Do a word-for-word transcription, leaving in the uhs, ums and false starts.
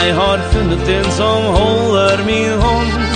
Jeg har funnet en som holder min hånd.